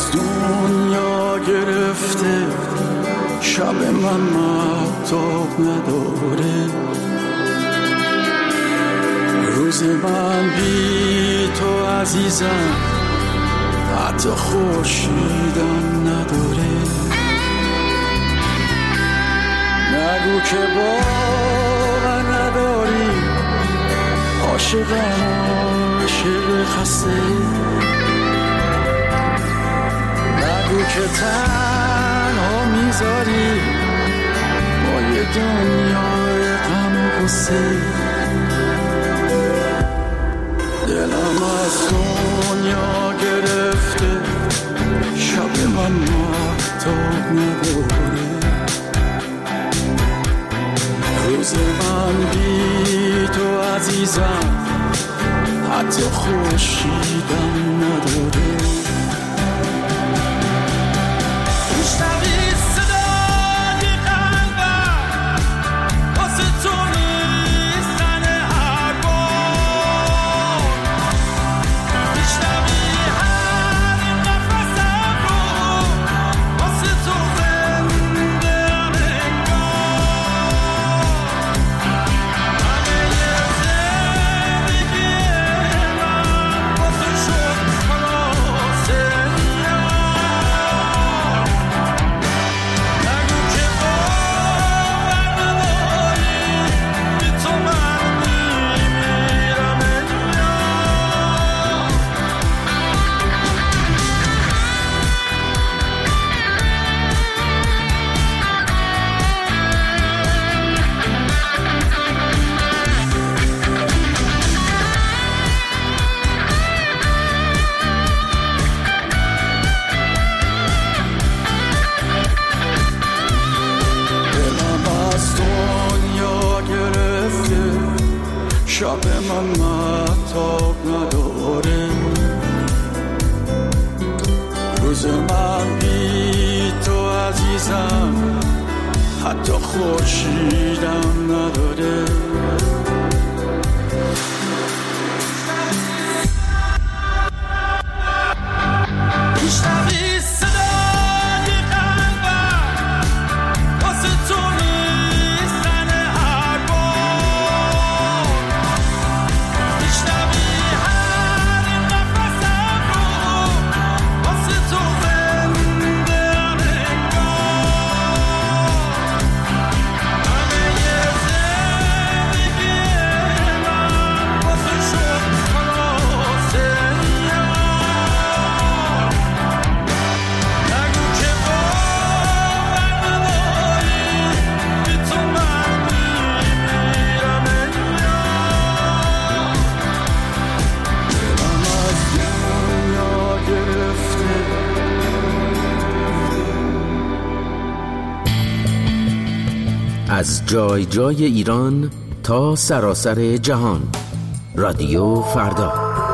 از دنیا گرفته، شب من مهتاب نداره، روز من بی تو عزیزم حتی خورشیدم نداره. نگو که باور نداری، عاشقم عاشق خسته، نگو که تنها میذاری با یه دنیای غم و غصه. دلم از دنیا گرفته، شب من مهتاب نداره، روز من بی تو عزیزم حتی خورشیدم نداره. میشنوی صدای قلبم واسه تو میزنه هر بار، میشنوی هر نفسم رو واسه تو زنده ام انگار. همه زندگی من واسه شد خلاصه یار. نگو که باور نداری، بی تو من میمیرم انگار. دلم از دنیا گرفته، شب من مهتاب نداره، روز من بی تو عزیزم حتی خورشیدم نداره. میشنوی صدای قلبم واسه تو میزنه هر بار، میشنوی هر نفسم رو واسه تو زنده ام انگار. همه زندگی من واسه شد خلاصه یار. نگو که باور نداری، بی تو من میمیرم انگار. دلم از دنیا گرفته. از جای جای ایران تا سراسر جهان، رادیو فردا.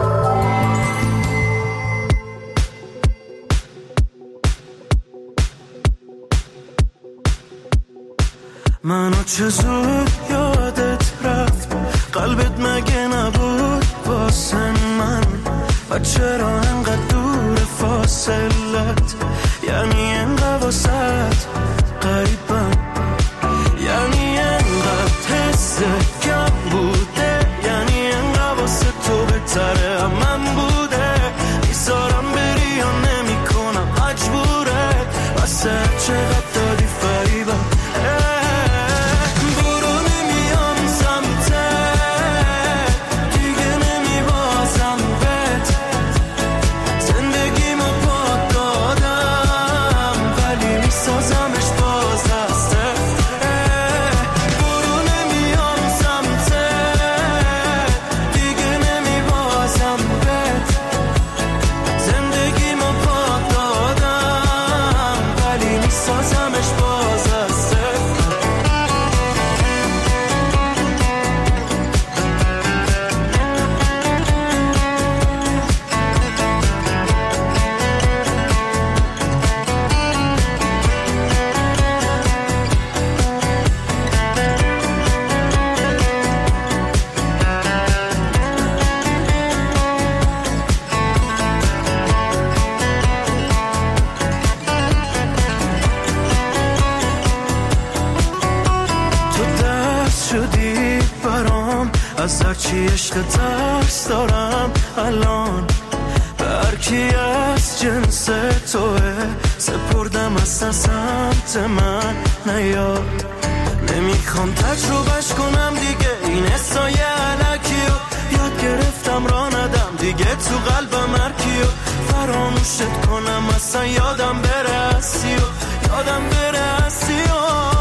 منو چه زود یادت رفت، قلبت مگه نبود واسه من؟ و چرا انقدر دور فاصلت؟ یعنی انقدر واسط قریبم، یعنی انقدر حست کم بوده، یعنی انقدر واسه تو بهتره هم من بوده. میذارم بری یا نمی کنم مجبوره، واسه چقدر دادی فریبم. از هرچی عشق ترس دارم الان به هرکی از جنس توه سپردم اصلا سمت من نیاد نمیخوام تجربهش کنم دیگه این حسای علکیو یاد گرفتم را ندم دیگه تو قلبم هرکیو فراموشت کنم اصلا یادم بره هستی و یادم بره هستی و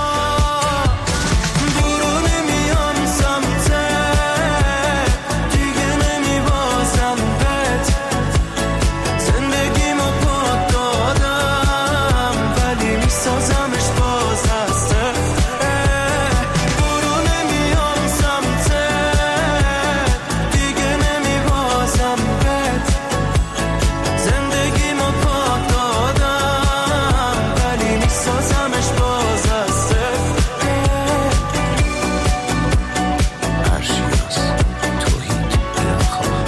دورو نمیام سمته دیگه نمیبازم بهت زندگیمو پاک دادم ولی میسازمش باز از دورو نمیام سمته دیگه نمیبازم بهت زندگیمو پاک دادم ولی میسازمش باز از عرشیاس توحید دلخواه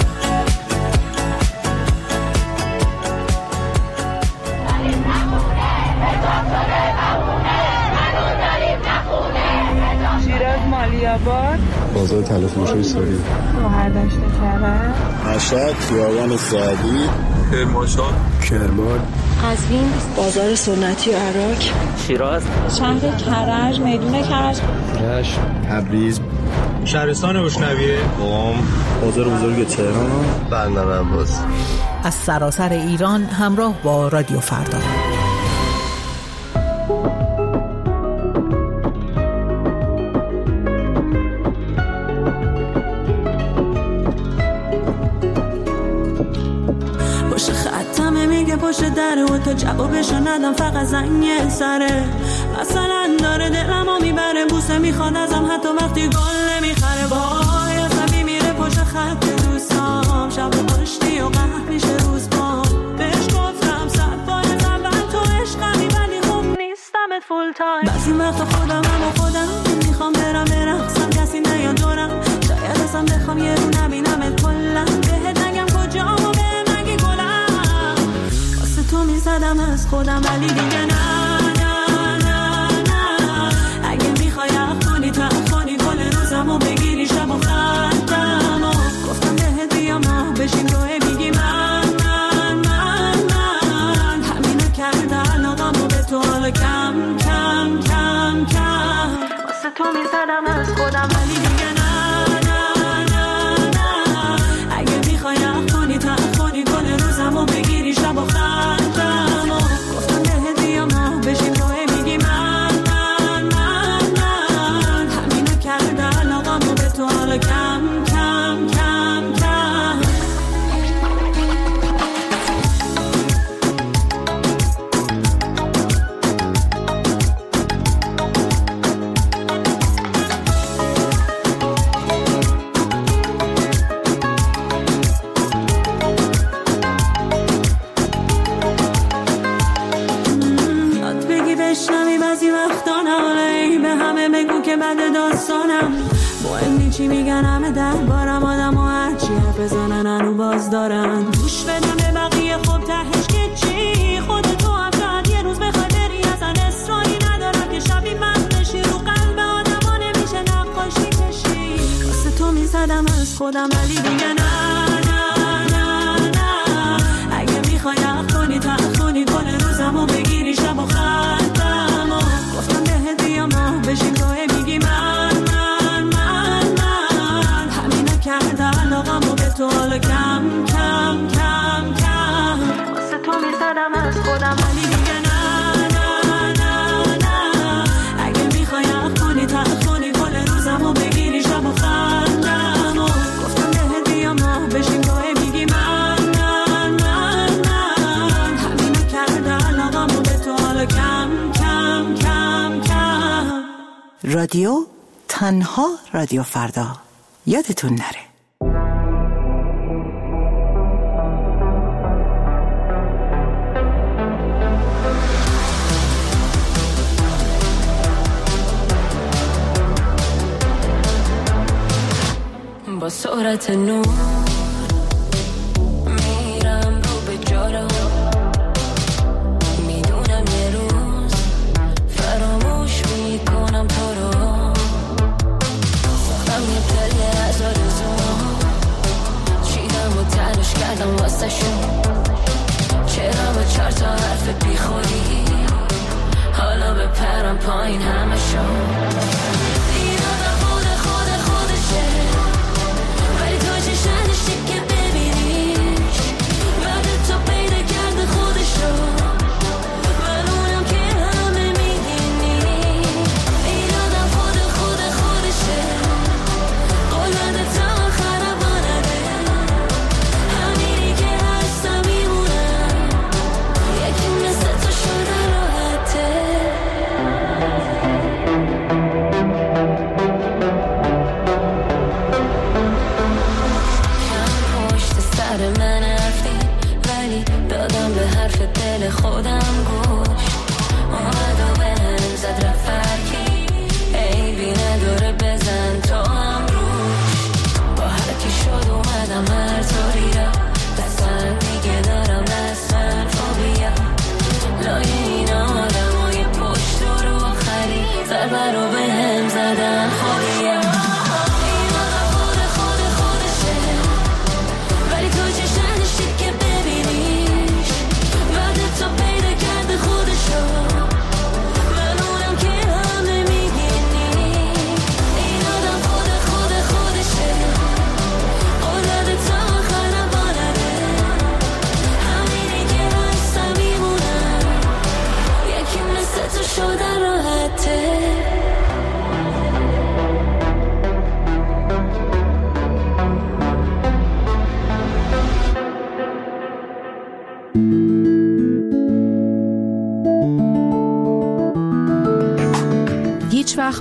شیراز مالیاباد بازار تلفروشی ساری مهردشت کرد مشهد خیابان سعدی کرمانشاه کرمان قزوین بازار سنتی و عراق شیراز شهر کرج میدون کرج رشت تبریز شهرستان بشنویه قم بازار بزرگ تهران بندر عباس از سراسر ایران همراه با رادیو فردا. پشت خطمه میگه پشت دره و تا جوابشو ندم فقط زنگ سره مثلا داره دلمو میبره بوسه میخواد ازم حتی وقتی گل نمیخره وای عصبی میره پشت خط دوستام شب پشتی و قهر میشه روز با بهش گفتم 100 بار اول تو عشقمی ولی خوب نیستمت فول تایم بعضی وقتا خودم میخوام برقصم کسی نیاد دورم شاید اصلا بخوام یه رو نبینمت کلا بهت نگم کجام و بهم نگی گلم واسه تو میزدم از خودم ولی دیگه نه اگه میخوای اخونی تا اخونی گل روزمو بگیری شب و خندم و گفتم بهت بیام ماه بشیم روی میگی من همینو کرده علاقمو به تو حالا کم واسه تو میزدم از خودم ولی دیگه نه اگه میخوای اخونی تا اخونی گل روزمو بگیری شب و خندم و گفتم بهت بیام ماه بشیم روی میگی من همینو کرده علاقمو به تو حالا کم بعد داستانم مهم چی میگن همه دربارم آدم و هرچی حرف بزنن هنو باز دارن گوش بدم به بقیه خب تهش که چی خودتو هم شاید یه روز بخوای بری اصلا اصراری ندارم که شبی من بشی رو قلب آدم ها نمیشه نقاشی کشی واسه تو میزدم از خودم ولی دیگه نه اگه میخوای اخونی تا اخونی گل روزمو بگیری شب و خندم و گفتم بهت بیام ماه بشیم روی میگی من همینو کرده علاقمو به تو حالا کم واسه تو میزدم از خودم ولی دیگه نه اگه میخوای اخونی تا اخونی گل روزمو بگیری شب و خندم و گفتم بهت بیام ماه بشیم روی میگی من همینو کرده علاقمو به تو حالا کم رادیو تنها رادیو فردا یادتون نره. با سرعت نور میرم رو به جارم میدونم یه روز فراموش میکنم تو رو ساختم یه پله از آرزو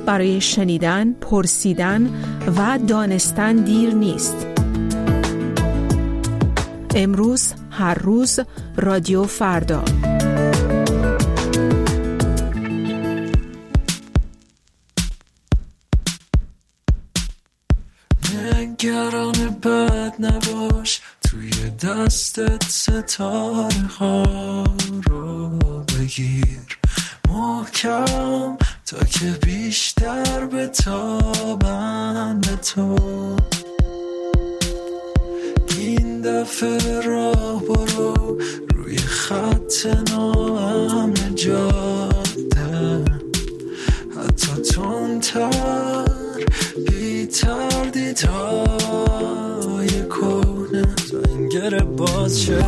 برای شنیدن، پرسیدن و دانستن دیر نیست. امروز، هر روز، رادیو فردا. نگران بد نباش، توی دستت ستاره ها رو بگیر محکم تا که بیشتر بتابن به تو. این دفعه راه برو روی خط ناامن جاده، حتی تندتر بی تردیدهای کهنه تا این گره باز شه.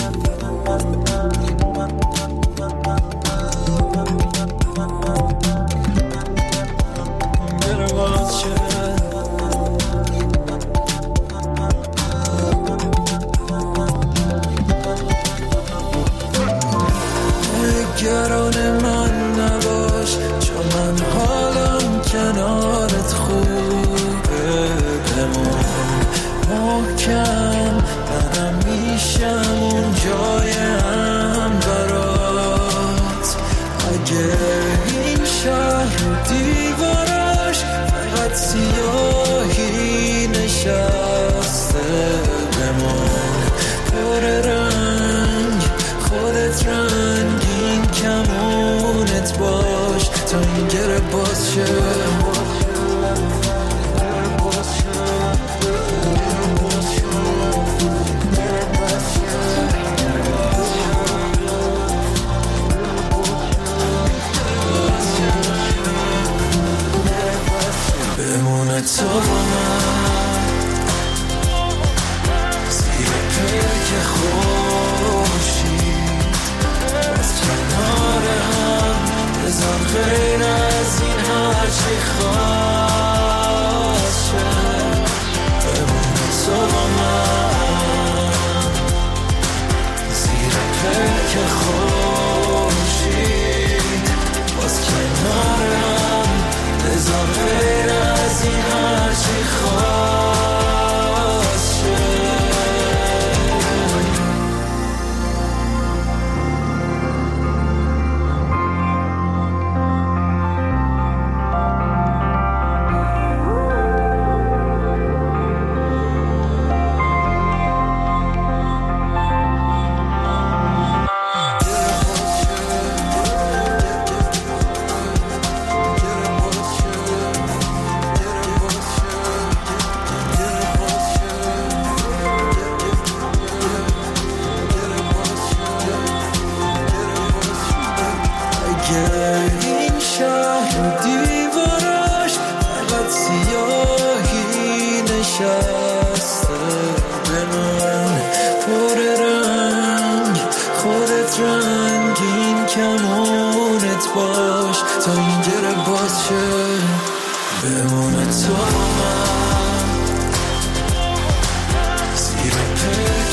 نگران من نباش، چون من حالم کنارت خوبه. بمون محکم، منم میشم اون جایم برات. اگه این شهر و دیواراش فقط سیاهی نشسته، بمون پر رنگ، خودت رنگین کمونت باش تا این گره باز شه. بمونه تو با من زیر پلک خورشید، باز کنار هم بذار غیر از این هرچی خواست شه. بمونه تو با من زیر پلک خورشید، باز کنار هم بذار غیر از این هرچی خواست شه. این شهر و دیواراش فقط سیاهی نشسته، بمون پر رنگ، خودت رنگین کمونت باش تا این گره باز شه. بمونه تو من زیر پلک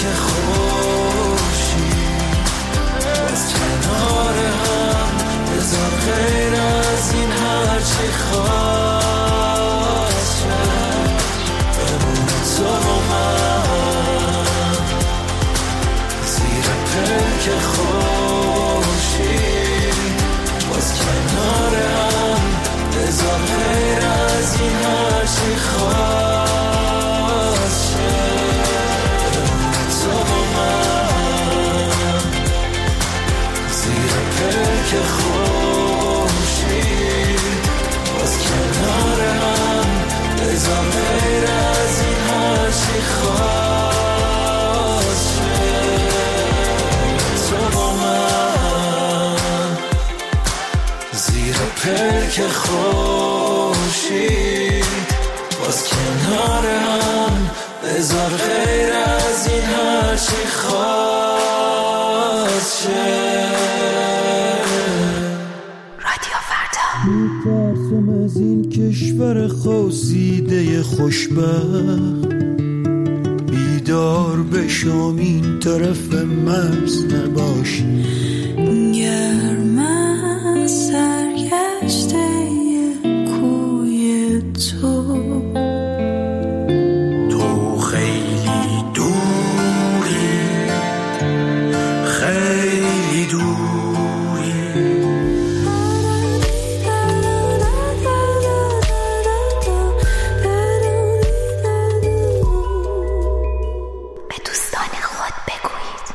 خورشید، باز کنار هم بذار غیر از این هرچی خواست شه. بمونه تو با من زیر پلک خورشید، باز کنار هم بذار غیر از این هرچی خواست شه. بمونه تو با من زیر پلک خورشید، باز کنار هم بذار غیر از این هرچی خواست شه. تو با من زیر پلک خورشید، باز کنار هم بذار غیر از این هرچی خواست شه. میترسم از این کشور خواسیده خوشبخت، بیدار بشم این طرف مرز نباشی. گرم سرگشته تو خیلی دوری، خیلی دوری. به دوستان خود بگویید.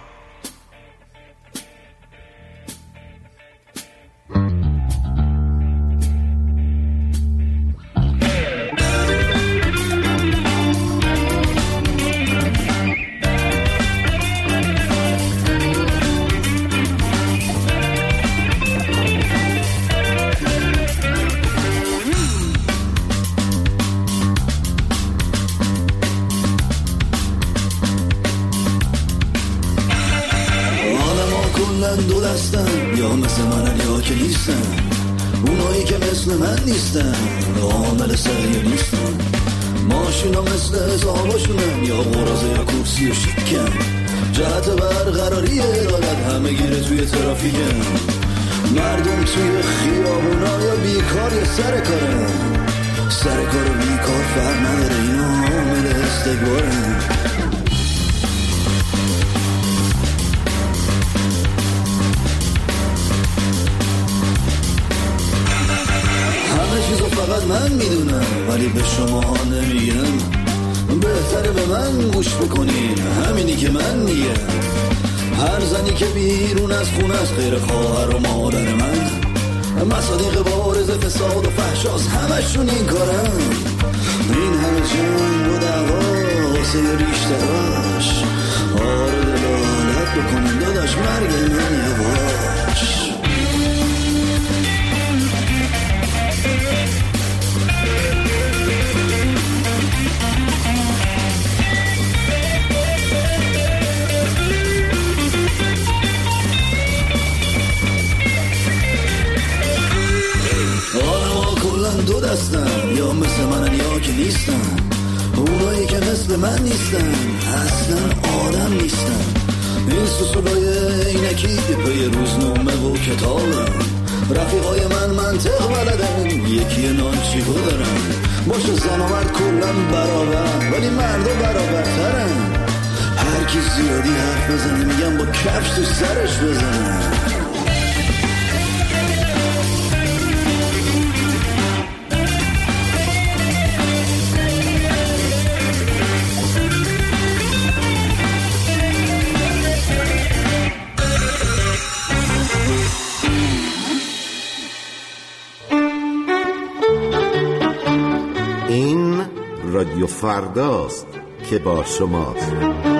دو دستن یا مثل منن یا که نیستن، اونایی که مثل من نیستن عامل سریع نیستن. ماشینا مثل حساباشونن یا غرازه یا کرسی و شیکن، جهت برقراری عدالت همه گیره توی ترافیکن. مردم توی خیابونا یا بیکار یا سر کارن، سر کار و بیکار فرق نداره، اینا عامل استکبارن. چیزو فقط من میدونم ولی به شما نمیگم، بهتره به من گوش بکنین، همینی که من میگم. هر زنی که بیرون از خونه است غیر خواهر و مادر من، مصادیق بارز فساد و فحشاست همشون این کارن. این همه جنگ و دعوا واسه ریشتراش، آره دلالت بکنین داداش مرگ من یواش. دو دستن یا مثل منن یا که نیستن، اونایی که مثل من نیستن اصلا آدم نیستن. این سوسولای اینکی پی روزنامه و کتابن، رفیقای من منطق بلدن، یکی نانچیکو دارن. باشه زن و مرد کلن برابر ولی مردا برابرترن. هر کی زیادی حرف بزنه میگم با کفش تو سرش بزنه. این رادیو فرداست که با شماست.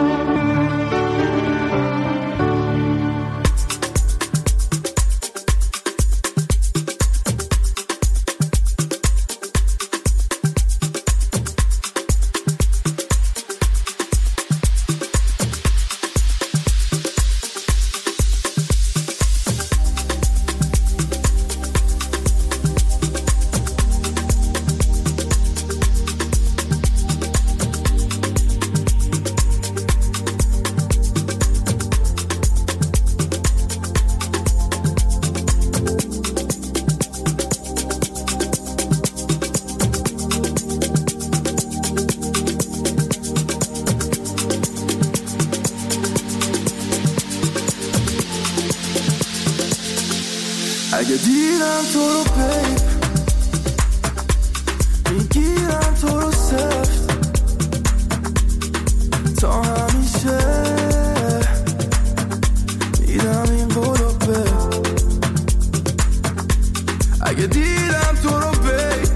اگه دیدم تو رو پیپ میگیرم تو رو سفت تا همیشه میدم این بولو به. اگه دیدم تو رو پیپ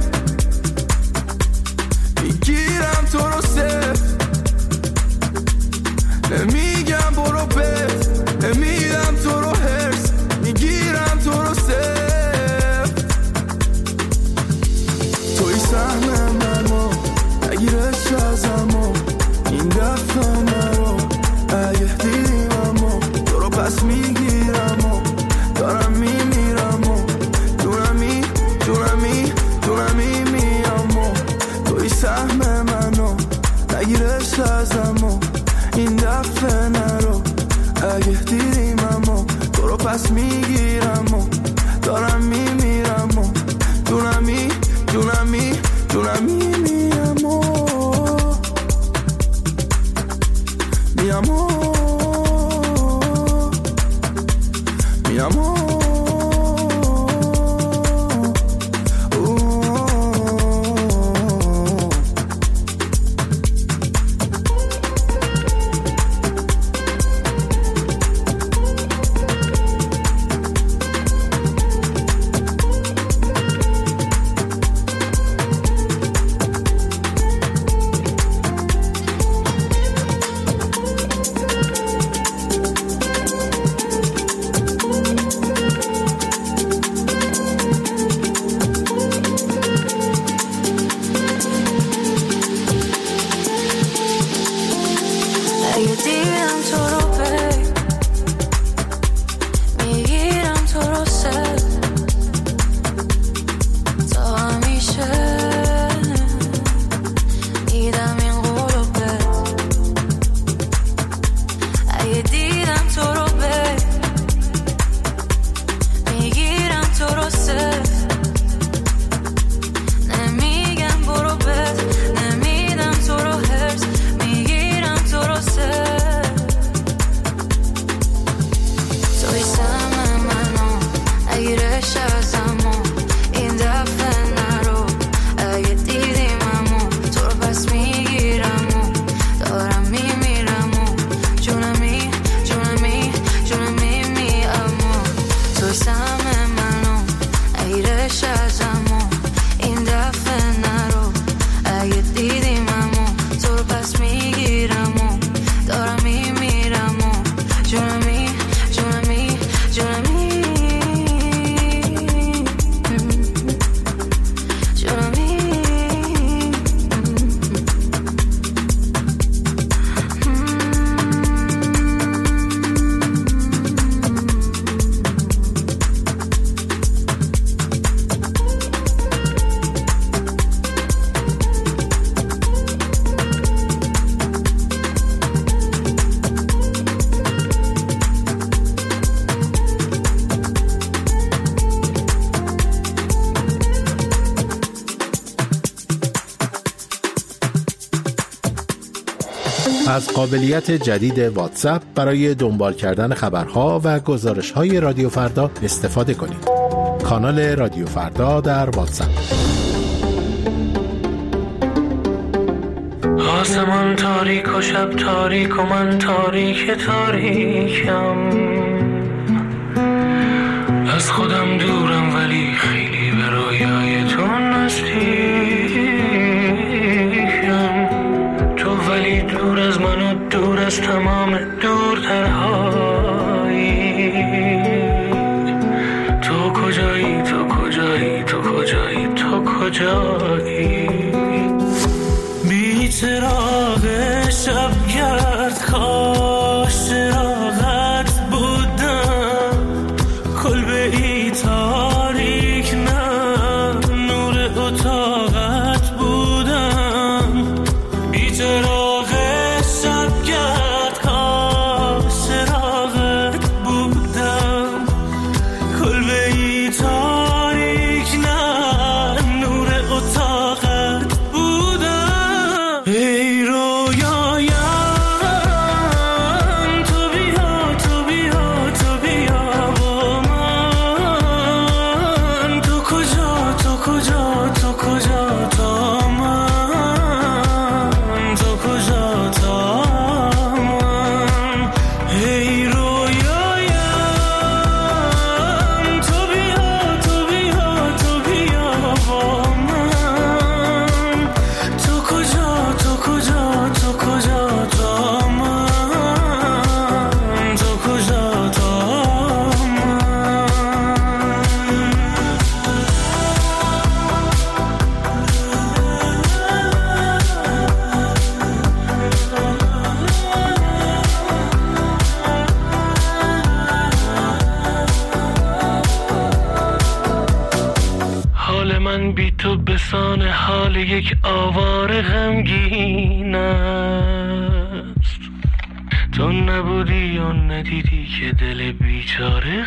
میگیرم تو رو سفت نمیگم برو بت، نمیدم تو رو هرس، میگیرم تو رو سفت. توی سهم منو نگیرش ازمو، این دفعه منو اگه دیدیممو تو رو پس میگیرمو، دارم میمیرمو، دونمی میامو. توی سهم منو نگیرش ازمو، این دفعه نرو اگه دیدیممو تو رو پس میگیرمو، دارم میمیرمو، از قابلیت جدید واتساپ برای دنبال کردن خبرها و گزارش‌های رادیو فردا استفاده کنید. کانال رادیو فردا در واتساپ. آسمان تاریک و شب تاریک و من تاریک تاریکم، از خودم دورم ولی خیلی به رویای تو نزدیکم. تو ولی دور از من و دور از تمام دورترهایی. تو کجایی تو کجایی تو کجایی تو کجایی؟ بی چراغ شبگرد کاش چراغت بودم، کلبه ای تاریک نه نور اتاقت بودم. بی چراغ شبگرد کاش چراغت بودم، کلبه ای تاریک نه نور اتاقت بودم. ای رویایم تو بیا تو بیا تو بیا با من. تو کجا تو کجا تو کجا تا من، تو کجا تا من. ای رویایم تو بیا تو بیا تو بیا با من. تو کجا تو کجا تو کجا تا من، تو کجا تا من. حال من بی تو بسان حال یک آواره غمگین است. تو نبودی و ندیدی که دل بیچاره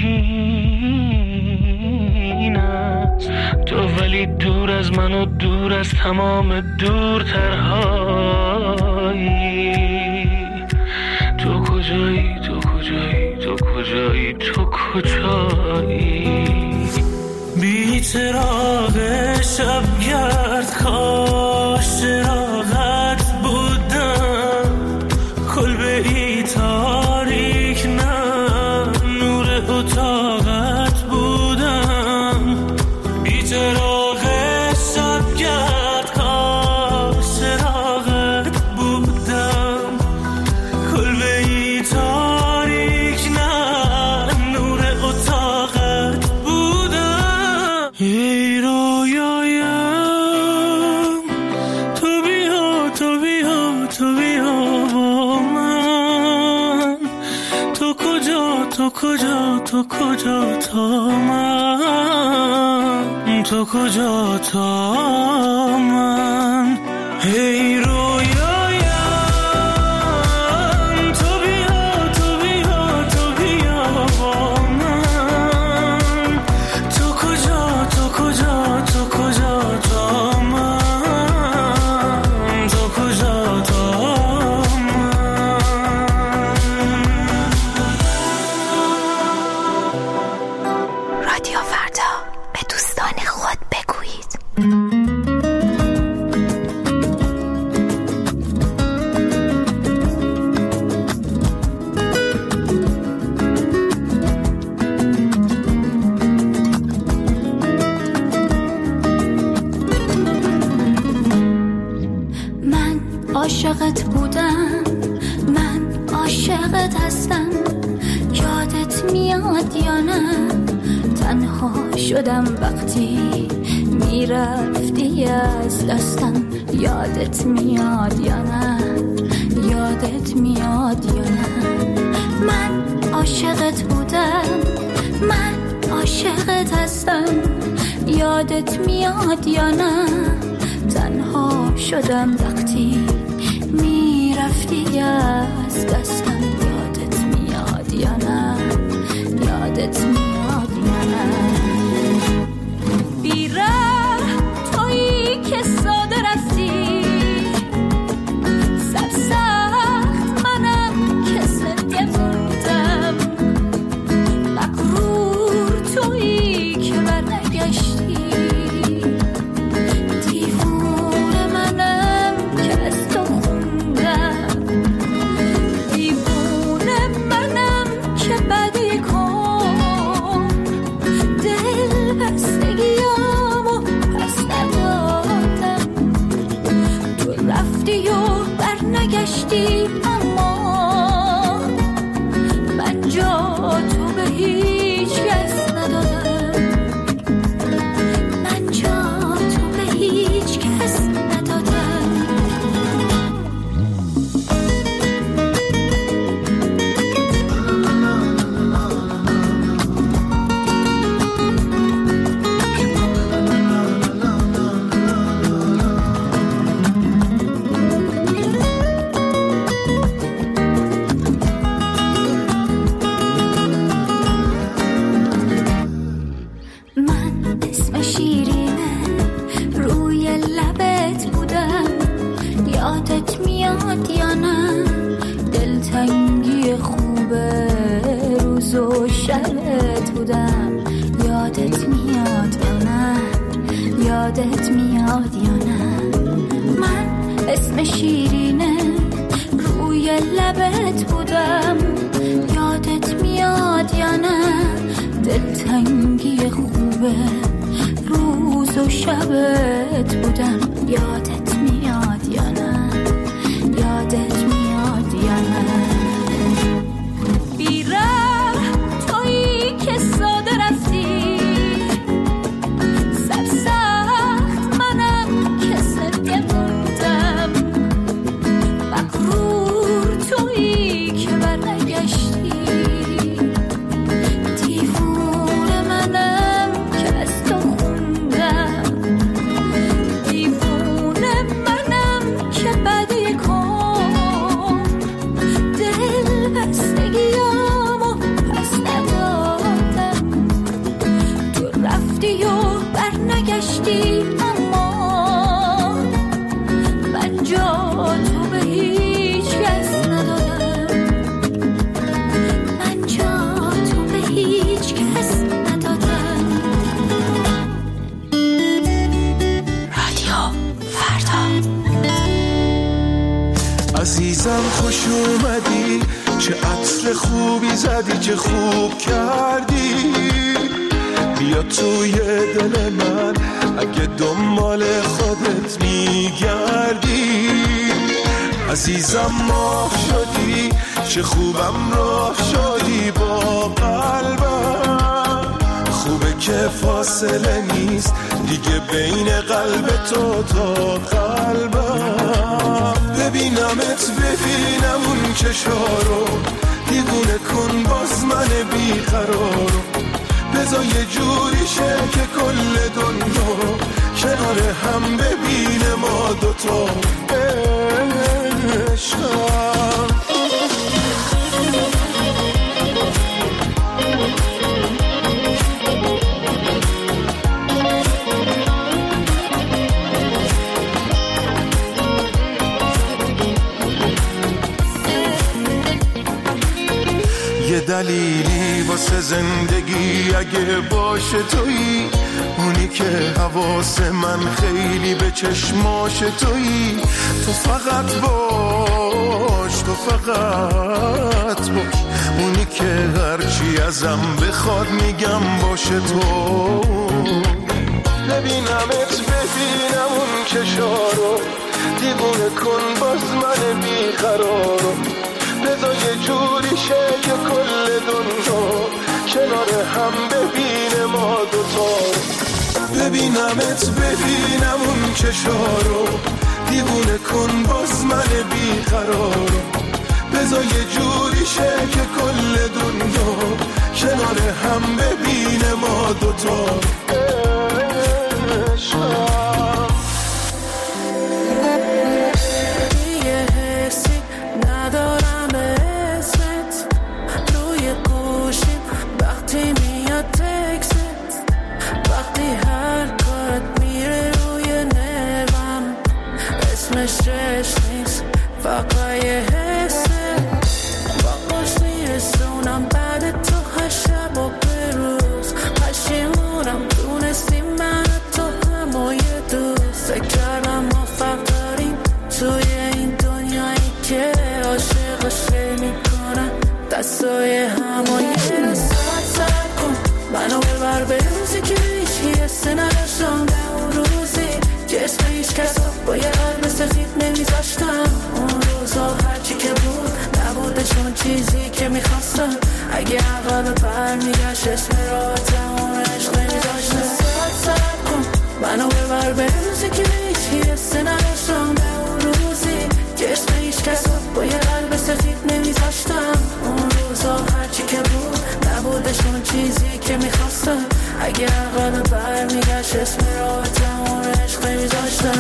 غمگین است. تو ولی دور از من و دور از تمام دورترهایی. تو کجایی تو کجایی تو کجایی تو کجایی؟ بی چراغ شبگرد کاش چراغت بودم، کلبه ای تاریک نه نور اتاقت بودم. بی چراغ شبگرد کاش چراغت بودم، کلبه ای تاریک نه نور اتاقت بودم. ای رویایم تو بیا تو بیا تو بیا با من. تو کجا تو کجا تو کجا تا من، تو کجا تا من. ای رویایم تو بیا تو بیا تو بیا با من. تو کجا تو کجا تو کجا تا من، تو کجا تا من. رادیو فردا، به دوستان خود بگویید. من عاشقت بودم، من عاشقت هستم. یادت میاد یا نه؟ تنها شدم وقتی میرفتی از دستم. یادت میاد یا نه؟ یادت میاد یا نه؟ من عاشقت بودم، من عاشقت هستم. یادت میاد یا نه؟ تنها شدم وقتی میرفتی از دستم. یادت میاد یا نه؟ یادت میاد یا نه؟ بیره تویی که ساده رفتی، سبسر برنگشتی، اما من جا تو به هیچ کس ندادم، من جا تو به هیچ کس ندادم. یادت میاد یا نه؟ من اسم شیرینه روی لبت بودم، یادت میاد یا نه؟ دلتنگی خوبه روز و شبت بودم، یادت میاد یا نه؟ یادت میاد یا نه؟ بیره تویی که ساده رفتی، اما من جا تو به هیچ کس ندادم، من جا تو به هیچ کس ندادم. رادیو فردا. عزیزم خوش اومدی، چه عطر خوبی زدی، چه خوب کردی، بیا توی دل من اگه دنبال خودت میگردی. عزیزم ماه شدی، چه خوبم راه شدی با قلبم، خوبه که فاصله نیست دیگه بین قلب تو تا قلبم. ببینمت ببینم اون چشارو، دیوونه کن باز من بیقرارو، بذار یه جوری شه که کل دنیا کنار هم ببینه ما دوتا عشقم. یه دلیلی واسه زندگی اگه باشه تویی، اونی که حواس من خیلی به چشماش تویی. تو فقط باش، تو فقط باش، اونی که هرچی ازم بخواد میگم باشه تو. ببینمت ببینم اون چشارو، دیوونه کن باز من بیقرارو، بذار یه جوری شه که کل دنیا کنار هم ببینه ما دوتا. ببینمت ببینم اون چشارو، دیوونه کن باز من بیقرارو، بذار یه جوری شه که کل دنیا کنار هم ببینه ما دوتا عشقم. یه حسی ندارم به اسمت، روی گوشیم وقتی میاد تکست، وقتی هر کارت میره روی نرمم، اسمش رشت نیست فقط یه حسه، باقاش میرسونم بعد تو هر شب و به روز، پشیمونم دونستی من تو همه دوست، فکر کردم ما فرق داریم توی این دنیایی که عاشقش میکنن دستای همه ساعت کن منو ببر به روزی که هیچی حسه نداشتم، به اون روزی که اسم هیچ کس با یه قلب سفید نمیذاشتم، اون روزا هرچی اگه عقل برمیگشت اسم راحتم اون عشق نمیذاشتم. ساعت کن منو ببر به روزی که هیچی حسه نداشتم، به اون روزی که اسم هیچ کس با یه قلب سفید نمیذاشتم. اون روزا هرچی که بود نبودش اون چیزی که میخواستم. اگه عقل برمیگشت اسم راحتم اون عشق نمیذاشتم.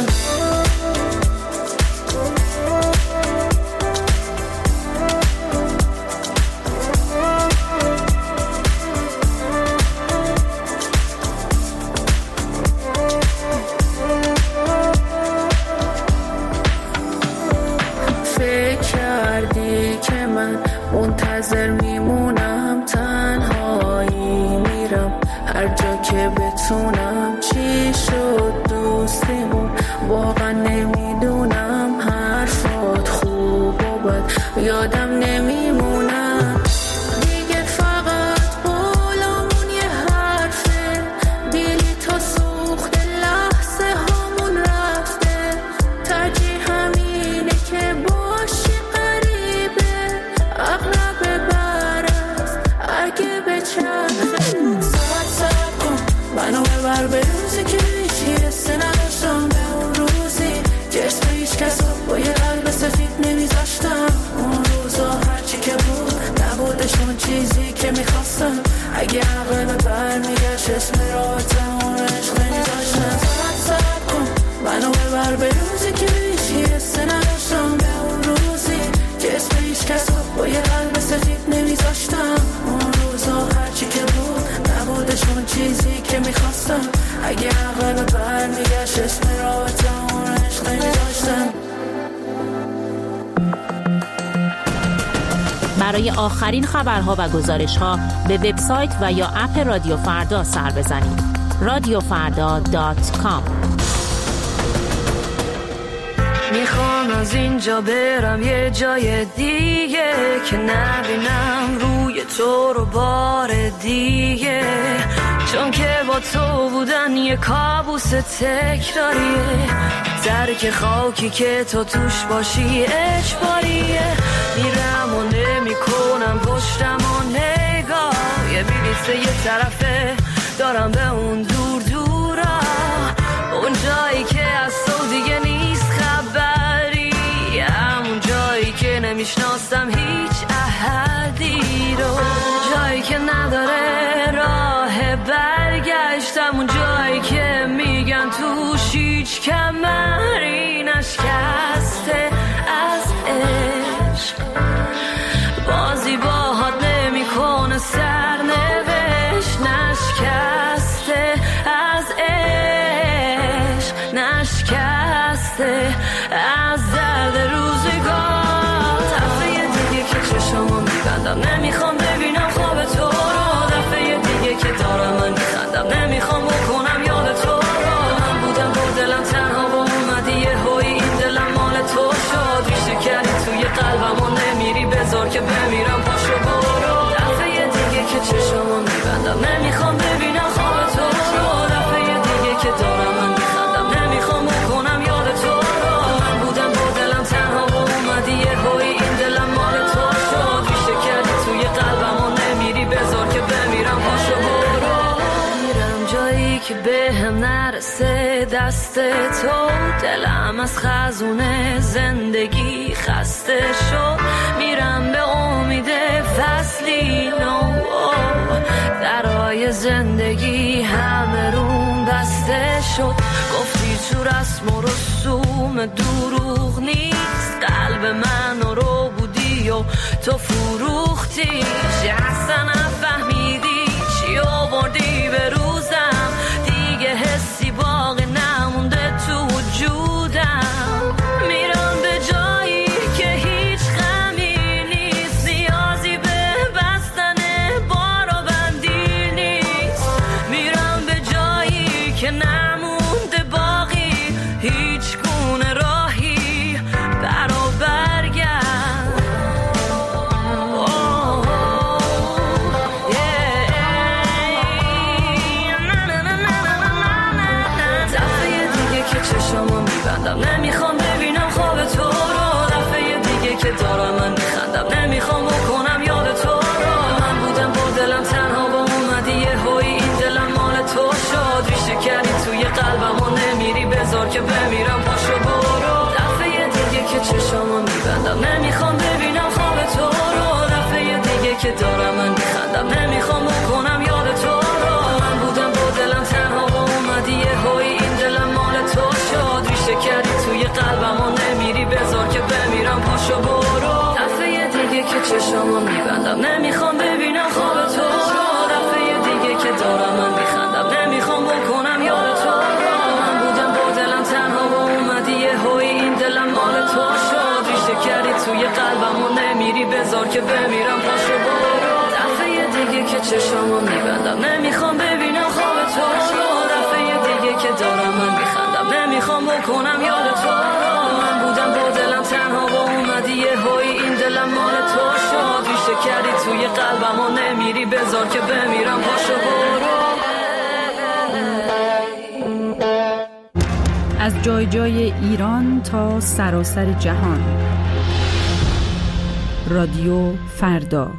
منتظر میمونم تنهایی میرم هر جا که بتونم. چی شد دوستیمون واقعا نمیدونم، حرفات خوب و بد یادم نمیمونم. دیگه فقط بالامون یه حرفه، دیلی تا سوخت لحظه هامون رفته. ترجیح همینه که باشی اغلب برست اگه بچرخه. ساعت کن منو ببر به روزی که هیچی حسه نداشتم، به اون روزی که اسم هیچ کس با یه قلب سفید نمیذاشتم. اون روزا هرچی که بود نبودش اون چیزی که میخواستم. اگه عقل برمیگشت اسم راحتم اون عشق نمیذاشتم. ساعت کن منو ببر به روزی که هیچی حسه نداشتم، به اون روزی که اسم هیچ کس با یه قلب سفید نمیذاشتم. اون روزا هرچی که بود نبودش اون چیزی که میخواستم. اگه عقل برمیگشت اسم راحتم اون عشق نمیذاشتم. برای آخرین خبرها و گزارشها به وبسایت و یا اپ رادیو فردا سر بزنید. radiofarda.com. میخوام از اینجا برم یه جای دیگه که نبینم روی تو رو بار دیگه، چون که با تو بودن یه کابوس تکراریه. درک خاکی که تو توش باشی اجباریه. میرم و نمی کنم پشتم و نگاه، یه بلیت یه طرفه دارم به اون دور دورا، اون جایی که از تو دیگه نیست خبری، همون جایی که نمیشناسم هیچ احدی رو، جایی که نداره راه برگشت، همون جایی که میگن توش هیچ کمری نشکسته از عشق. بازی باهات نمی کنه سرنوشت، نشکسته از عشق، نشکسته از درد روزگار. دفعه دیگه که چشمو میبندم نمیخوام ببینم خواب تو رو، دفعه دیگه که دارم من میخندم نمیخوام بکنم یاد تو رو. من بودم با دلم تنها و اومدی یه هوی این دلم مال تو شد، ریشه کردی توی قلبم و نمیری بذار که بمیرم پاشو برو. دفعه دیگه که چشمو میبندم نمیخوام ببینم خواب تو رو، دفعه دیگه که دارم من میخندم نمیخوام بکنم یاد تو رو. من بودم با دلم تنها و اومدی یه هوی این دلم مال تو شد، ریشه کردی توی قلبم و نمیری بذار که بمیرم پاشو برو. میرم جایی که به هم نرسه دست تو، دلم از خزونه زندگی خسته شد. میرم به امید فصلی نو، درای زندگی همه روم بسته شد. گفتی تو رسم و رسوم دروغ نیست، قلب من رو بودی و تو فروختی، اصلا نفهمیدی چی آوردی به روزم، دیگه حسی باقی نمونده تو وجودم. میرم به جایی که هیچ غمی نیست، نیازی به بستن بار و بندی نیست. میرم به جایی که نمونده باقی هیچ گونه راهی برا برگرد. چشمو میبندم نمیخوام ببینم خواب تو رو، دفعه دیگه که دارم من میخندم نمیخوام بکنم یاد تو رو. من بودم قلبمو نمیری بذار که بمیرم پاشو برو. دفعه دیگه که چشمو میبندم نمیخوام ببینم خواب تو رو. دفعه دیگه که دارم من میخندم نمیخوام بکنم یاد تو رو. من بودم با دلم تنها و اومدی یه هوی این دلم مال تو شد. ریشه کردی توی قلبمو نمیری بذار که بمیرم پاشو برو. دفعه دیگه که چشمو میبندم نمیخوام ببینم خواب تو رو. دفعه دیگه که دارم من میخندم نمیخوام بکنم یاد تو رو. من بودم با دلم تنها و اومدی یه هوی این دلم مال تو شد. ریشه کردی توی قلبمو نمیری بذار که بمیرم پاشو برو. از جای جای ایران تا سراسر جهان. رادیو فردا.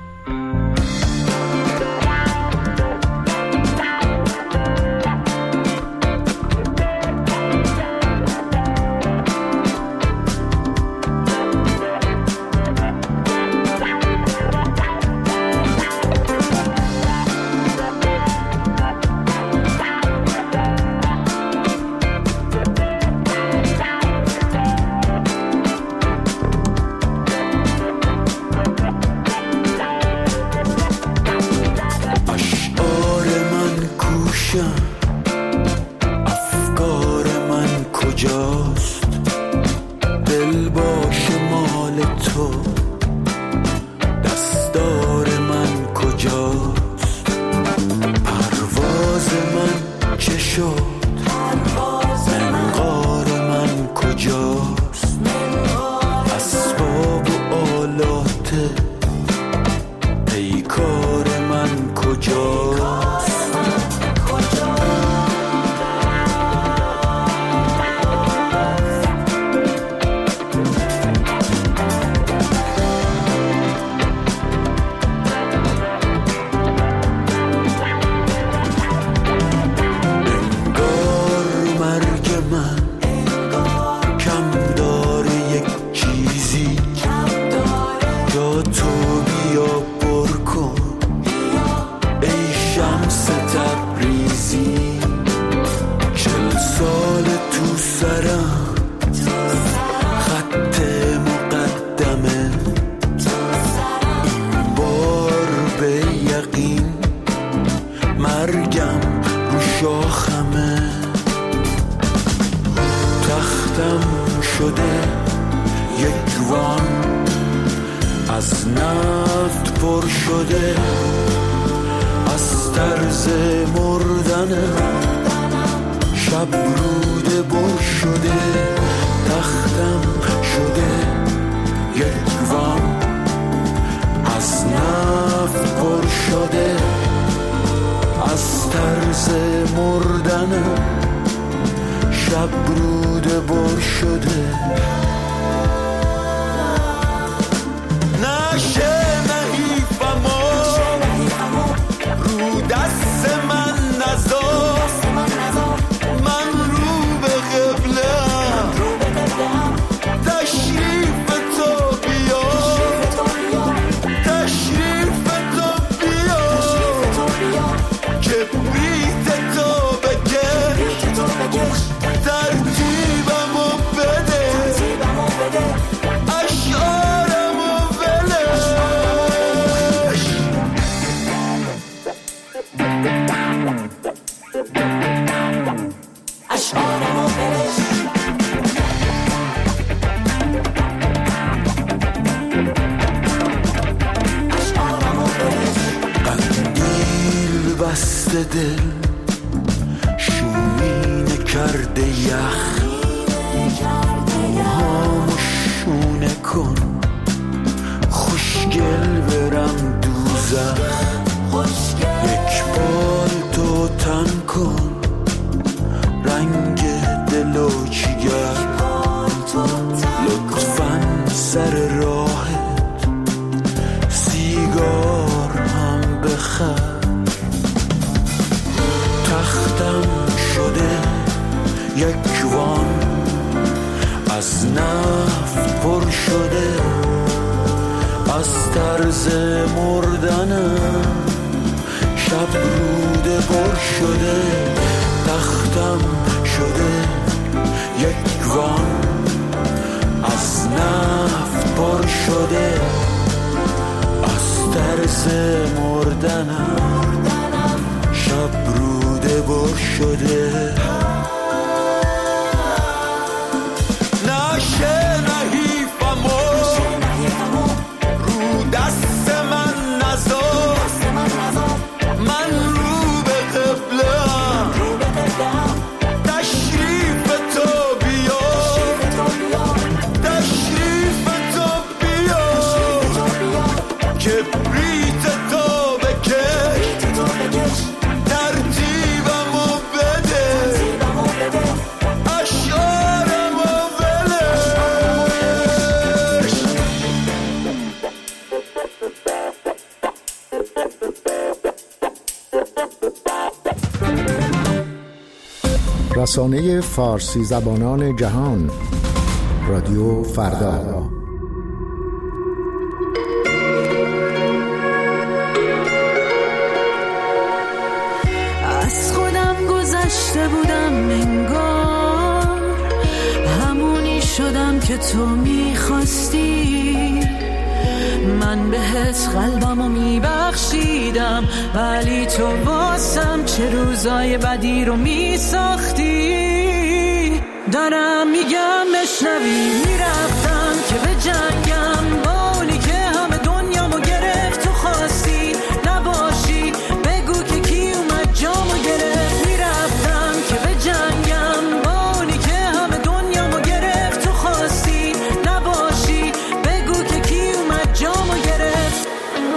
دل شومینه کرده یخ موهامو شونه کن خوشگل برم دوزخ یک پالتو تن کن رنگ دلو چیگر لطفاً سر راهت سیگار هم بخر تختم شده یک وان از نفت پر شده از طرز مردنم شب روده پر شده تختم شده یک وان واسه مردنم شب روده بر شده نشه نحیفمو رو دست من نذار من رو به قبله‌ام تشریف تو بیا تشریف تو بیا کبریت تو بکش ترتیبمو بده اشعارمو ولش رسانه فارسی زبانان جهان رادیو فردا. از خودم گذشته بودم انگار همونی شدم که تو میخواستی من بهت قلبمو میبخشیدم ولی تو واسم چه روزای بدی رو میساختی دارم میگم بشنوی میرفتم که به جنگم با اونی که همه دنیامو گرفت تو خواستی نباشی بگو که کی اومد جامو گرفت میرفتم که به جنگم با اونی که همه دنیامو گرفت تو خواستی نباشی بگو که کی اومد جامو گرفت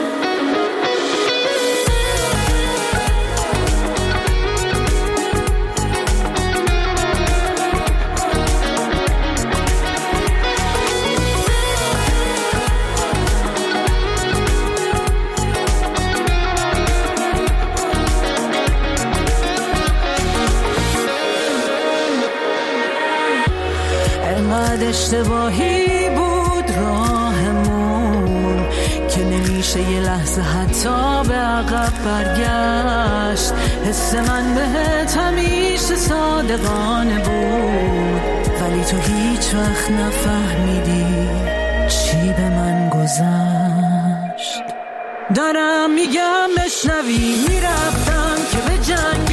انقدر اشتباهی بود راهمون که نمیشه یه لحظه حتی به عقب برگشت حس من بهت همیشه صادقانه بود ولی تو هیچ وقت نفهمیدی چی به من گذشت دارم میگم بشنوی میرفتم که به جنگ